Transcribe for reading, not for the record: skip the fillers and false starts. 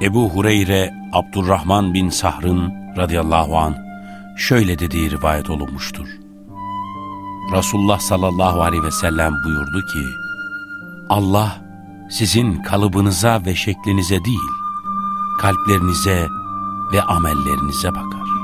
Ebu Hureyre, Abdurrahman bin Sahr'ın radıyallahu anh şöyle dediği rivayet olunmuştur. Resulullah sallallahu aleyhi ve sellem buyurdu ki, Allah sizin kalıbınıza ve şeklinize değil, kalplerinize ve amellerinize bakar.